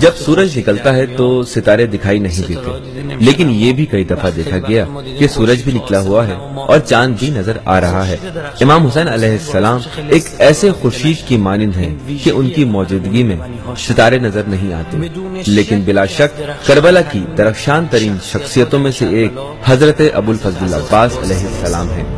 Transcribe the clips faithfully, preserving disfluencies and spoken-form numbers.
जब सूरज निकलता है तो सितारे दिखाई नहीं देते, लेकिन ये भी कई दफा देखा गया कि सूरज भी निकला हुआ है और चांद भी नजर आ रहा है। इमाम हुसैन अलैहिस्सलाम एक ऐसे खुर्शीद की मानिंद हैं कि उनकी मौजूदगी में सितारे नजर नहीं आते, लेकिन बिला शक करबला की दरख्शान तरीन शख्सियतों में से एक हजरत अबुल फजल अब्बास अलैहिस्सलाम हैं।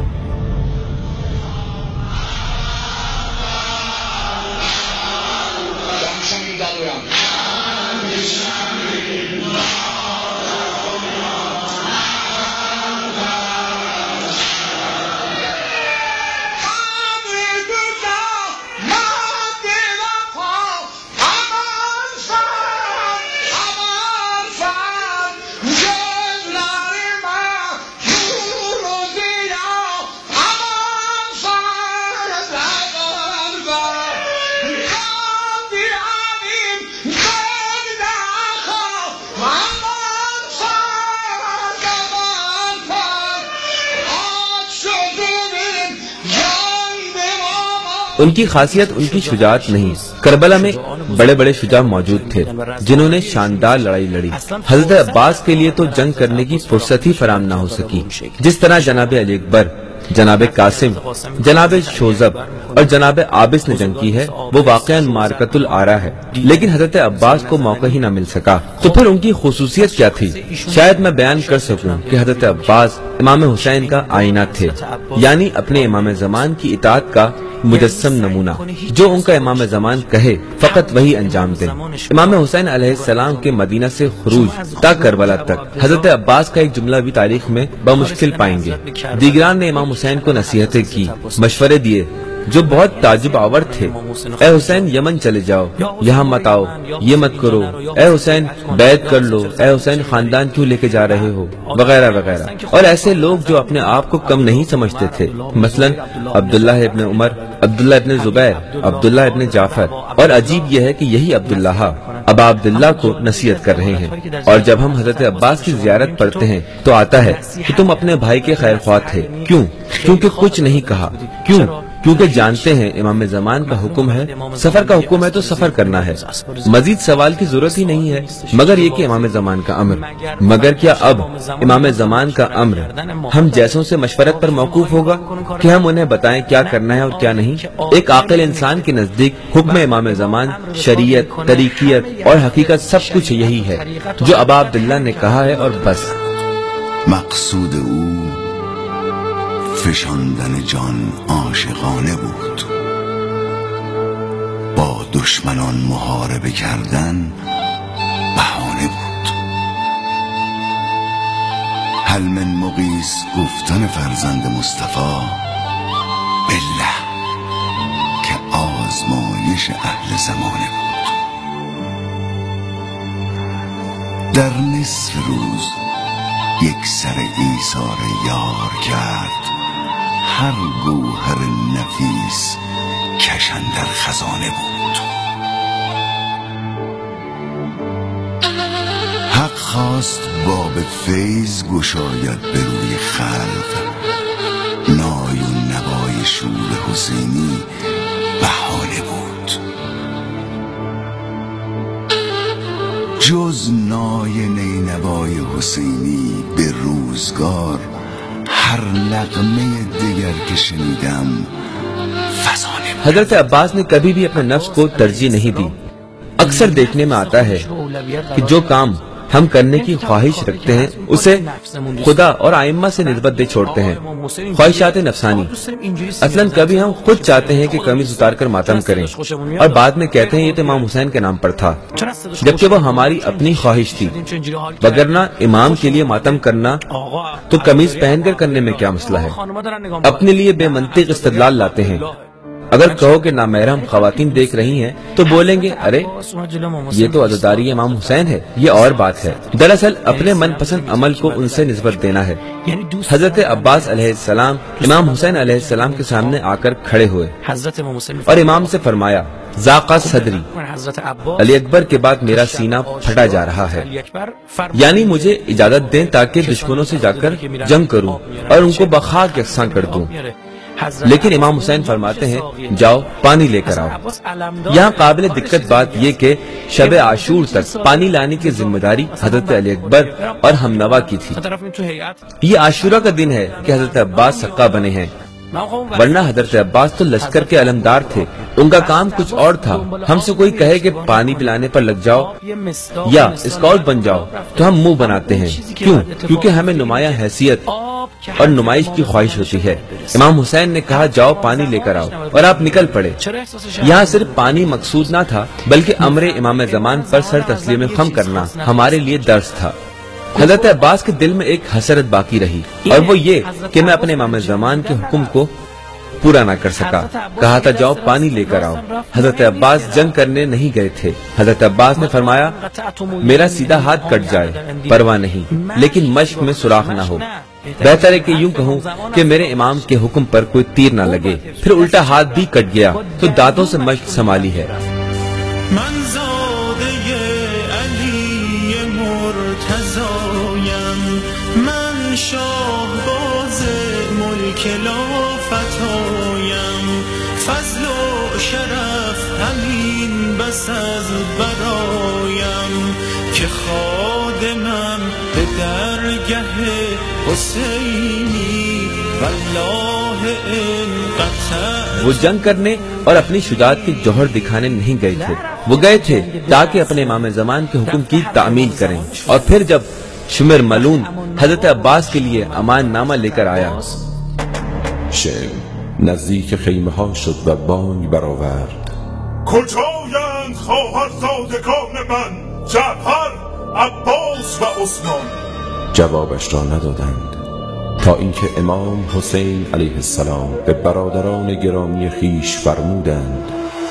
उनकी खासियत उनकी शुजाअत नहीं, करबला में बड़े बड़े शुजा मौजूद थे जिन्होंने शानदार लड़ाई लड़ी। हजरत अब्बास के लिए तो जंग करने की फुर्सत ही फराम न हो सकी। जिस तरह जनाब अली अकबर, जनाब कासिम, जनाब शोजब और जनाब आबिस ने जंग की है, वो वाक़यान मारकतुल आरा है, लेकिन हजरत अब्बास को मौका ही न मिल सका। तो फिर उनकी खुसूसियत क्या थी? शायद मैं बयान कर सकूं कि हजरत अब्बास इमाम हुसैन का आईना थे, यानी अपने इमाम ज़मान की इताअत का मुजस्सम नमूना। जो उनका इमाम ज़मान कहे फकत वही अंजाम दे। इमाम हुसैन अलैहिस्सलाम के मदीना से खुरूज ता करबला तक हजरत अब्बास का एक जुमला भी तारीख में बमुश्किल पाएंगे। दीगरान ने इमाम हुसैन को नसीहतें की, मशवरे दिए जो बहुत ताजुब आवर थे। ए हुसैन यमन चले जाओ, यहाँ मत आओ, ये मत करो, ए हुसैन बैत कर लो, ए हुसैन खानदान क्यों लेके जा रहे हो, वगैरह वगैरह। और ऐसे लोग जो अपने आप को कम नहीं समझते थे, मसलन अब्दुल्ला इब्न उमर, अब्दुल्ला इब्न जुबैर, अब्दुल्ला इब्न जाफर। और अजीब यह है कि यही अब्दुल्ला अब अब्दुल्ला को नसीहत कर रहे हैं। और जब हम हजरत अब्बास की जियारत पढ़ते हैं तो आता है कि तुम अपने भाई के खैर ख्वाह थे। क्यों? क्योंकि कुछ नहीं कहा। क्यों? क्योंकि जानते हैं इमाम ज़मान का हुक्म है, सफर का हुक्म है तो सफर करना है, मजीद सवाल की जरूरत ही नहीं है। मगर ये कि इमाम ज़मान का अम्र, मगर क्या अब इमाम ज़मान का अम्र हम जैसों से मशवरत पर मौकूफ होगा कि हम उन्हें बताएं क्या करना है और क्या नहीं? एक आकिल इंसान के नजदीक हुक्म इमाम ज़मान, शरीयत, तरीकियत और हकीकत सब कुछ यही है जो अबा अब्दुल्ला ने कहा है और बस। मकसूद فشاندن جان عاشقانه بود، با دشمنان محاربه کردن بهانه بود. هل من مغیث گفتن فرزند مصطفی بالله که آزمایش اهل زمانه بود. در نصف روز یک سر ایثار یار کرد، هر گوهر نفیس کشن در خزانه بود. حق خواست باب فیض گشاید به روی خلق، نای و نوای شور حسینی بهانه بود. جز نای نینوای حسینی به روزگار हर नगमे दिगर के शनीदम फसाने। हजरत अब्बास ने कभी भी अपने नफ्स को तरजीह नहीं दी। अक्सर देखने में आता है कि जो काम हम करने की ख्वाहिश रखते हैं उसे खुदा और आइम्मा से निस्बत दे छोड़ते हैं। ख्वाहिशात नफसानी। असलन कभी हम खुद चाहते हैं कि कमीज उतार कर मातम करें और बाद में कहते हैं ये तो इमाम हुसैन के नाम पर था, जबकि वो हमारी अपनी ख्वाहिश थी। वगरना इमाम के लिए मातम करना तो कमीज पहनकर करने में क्या मसला है? अपने लिए बेमंतिक इस्तदलाल लाते हैं। अगर कहो कि नामहरम खवातीन देख रही हैं तो बोलेंगे अरे ये तो अज़ादारी इमाम हुसैन है, ये और बात है। दरअसल अपने मनपसंद अमल को उनसे निस्बत देना है। हजरत अब्बास अलैहिस्सलाम इमाम हुसैन अलैहिस्सलाम के सामने आकर खड़े हुए और इमाम से फरमाया, ज़ाक़ा सदरी, अली अकबर के बाद मेरा सीना फटा जा रहा है, यानी मुझे इजाजत दें ताकि दुश्मनों से जाकर जंग करूं और उनको बखाक यकसां कर दूं। लेकिन इमाम हुसैन फरमाते हैं जाओ पानी लेकर आओ। यहाँ काबिल दिक्कत बात ये कि शब आशूर तक पानी लाने की जिम्मेदारी हजरत अली अकबर और हमनवा की थी। ये आशूरा का दिन है कि हजरत अब्बास सक्का बने हैं, वरना हजरत अब्बास तो लश्कर के अलमदार थे, उनका काम कुछ और था। हमसे कोई कहे कि पानी पिलाने पर लग जाओ या स्काउट बन जाओ तो हम मुंह बनाते हैं। क्यों? क्योंकि हमें नुमाया हैसियत और नुमाइश की ख्वाहिश होती है। इमाम हुसैन ने कहा जाओ पानी लेकर आओ, और आप निकल पड़े। यहाँ सिर्फ पानी मकसूद ना था, बल्कि अमरे इमाम ज़मान पर सर तस्लीम खम करना हमारे लिए दर्स था। हजरत अब्बास के दिल में एक हसरत बाकी रही, और वो ये कि मैं अपने इमाम ज़मान के हुक्म को पूरा ना कर सका। कहा था जाओ पानी लेकर आओ। हजरत अब्बास जंग करने नहीं गए थे। हजरत अब्बास ने फरमाया मेरा सीधा हाथ कट जाए परवाह नहीं, लेकिन मश्क में सुराख ना हो। बेहतर है कि यूं कहूँ कि मेरे इमाम के हुक्म पर कोई तीर ना लगे। फिर उल्टा हाथ भी कट गया तो दांतों से मश्क संभाली है। वो जंग करने और अपनी शुजाअत की जौहर दिखाने नहीं गए थे, वो गए थे ताकि अपने इमाम ज़मान के हुक्म की तामील करें। और फिर जब शुमर मलून हजरत अब्बास के लिए अमान नामा लेकर आया, नजदीक खैमه ها شد و بانگ برآورد کجایند خواهرزادگان من جعفر عباس و عثمان. جوابش را ندادند تا اینکه امام حسین علیه السلام به برادران گرامی خیش فرمودند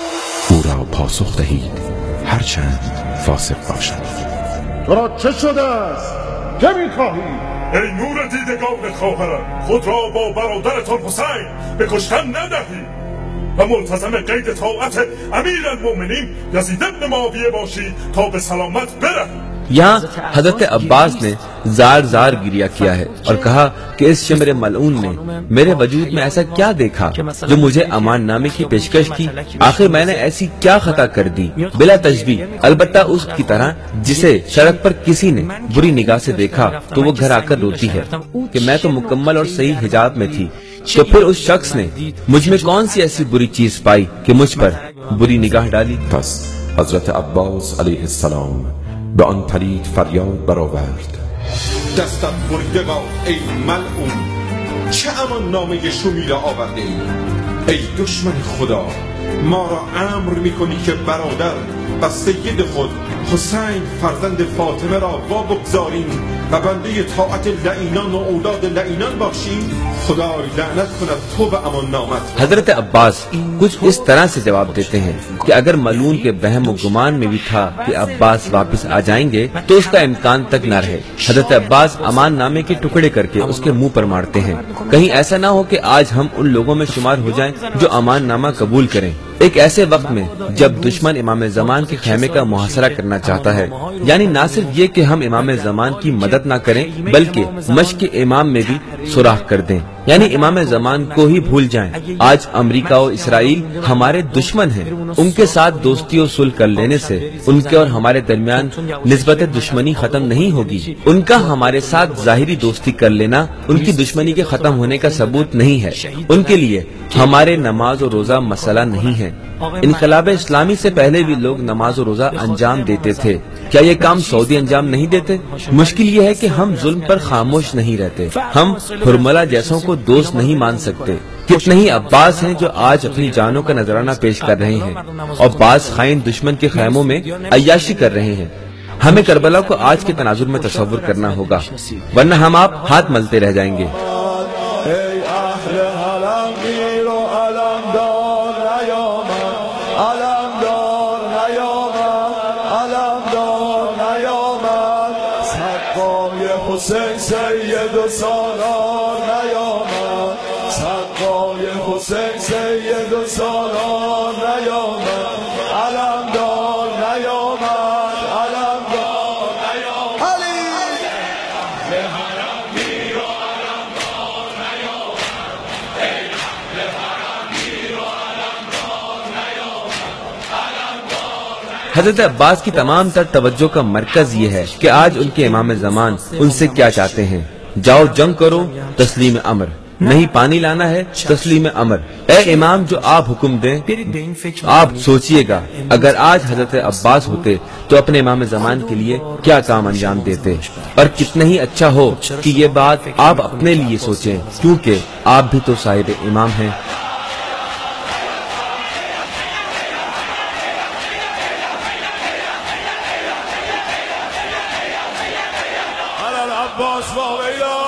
او را پاسخ دهید هرچند فاسق باشد. تو را چه شده است؟ چه می‌خواهی؟ ای نور دیدگان خواهرم، خود را با برادرتان حسین به کشتن ندهی و ملتزم قید طاعت امیرالمومنین یزید بن معاویه باشی تا به سلامت برهی. यहाँ हजरत अब्बास ने जार जार गिरिया किया है और कहा कि इस शिमर मलऊन ने मेरे वजूद में ऐसा क्या देखा जो मुझे अमान नामे की पेशकश की। आखिर मैंने ऐसी क्या खता कर दी बिला तजबी, अलबत्ता उसकी तरह जिसे सड़क पर किसी ने बुरी निगाह से देखा तो वो घर आकर रोती है कि मैं तो मुकम्मल और सही हिजाब में थी, तो फिर उस शख्स ने मुझ में कौन सी ऐसी बुरी चीज पाई कि मुझ पर बुरी निगाह डाली। پس حضرت عباس علیه السلام به آن پلید فریاد برآورد دستت بریده با ای ملعون، چه امان نامه شومی را آورده ای؟ ای دشمن خدا، ما را امر میکنی که برادر و سید خود حسین فرزند فاطمه را وا بگذاریم و بنده طاعت لعینان و اولاد لعینان باشیم؟ خدای لعنت کند تو و امان نامت. हजरत अब्बास कुछ इस तरह से जवाब देते हैं कि अगर मलून के बहम गुमान में भी था कि अब्बास वापस आ जाएंगे तो उसका इम्कान तक न रहे। हजरत अब्बास अमान नामे के टुकड़े करके उसके मुंह पर मारते हैं, कहीं ऐसा ना हो कि आज हम उन लोगों में शुमार हो जाएं जो अमान नामा कबूल करें। एक ऐसे वक्त में जब दुश्मन इमाम ज़मान के खैमे का मुहासरा करना चाहता है, यानी न सिर्फ ये कि हम इमाम ज़मान की मदद ना करें बल्कि मश्क इमाम में भी सुराख कर दें, यानी इमाम ज़मान को ही भूल जाएं। आज अमेरिका और इसराइल हमारे दुश्मन हैं, उनके साथ दोस्ती और सुलह कर लेने से उनके और हमारे दरमियान निस्बत दुश्मनी खत्म नहीं होगी। उनका हमारे साथ जाहिरी दोस्ती कर लेना उनकी दुश्मनी के खत्म होने का सबूत नहीं है। उनके लिए हमारे नमाज और रोजा मसला नहीं है। इनकलाब इस्लामी से पहले भी लोग नमाज और रोजा अंजाम देते थे, क्या ये काम सऊदी अंजाम नहीं देते? मुश्किल ये है कि हम जुल्म पर खामोश नहीं रहते, हम हुरमला जैसों को दोस्त नहीं मान सकते। कितने ही अब्बास हैं जो आज अपनी जानों का नजराना पेश कर रहे हैं और बाज खाइन दुश्मन के खैमों में अय्याशी कर रहे हैं। हमें करबला को आज के तनाजुर में तसव्वुर करना होगा, वरना हम आप हाथ मलते रह जाएंगे। حسین سید و سالار نیامد، سقای حسین سید و سالار نیامد، علمدار نیامد، علمدار نیامد، علی به حرم میر و علمدار نیامد، ای اهل हजरत अब्बास की तमाम तर तवज्जो का मरकज ये है कि आज उनके इमाम ज़मान उनसे क्या चाहते हैं। जाओ जंग करो, तस्लीम अमर। नहीं पानी लाना है, तस्लीम अमर। ए इमाम, जो आप हुक्म दें। आप सोचिएगा, अगर आज हजरत अब्बास होते तो अपने इमाम ज़मान के लिए क्या काम अंजाम देते। और कितना ही अच्छा हो कि ये बात आप अपने लिए सोचें, क्योंकि आप भी तो साहिब इमाम हैं। Abbas wa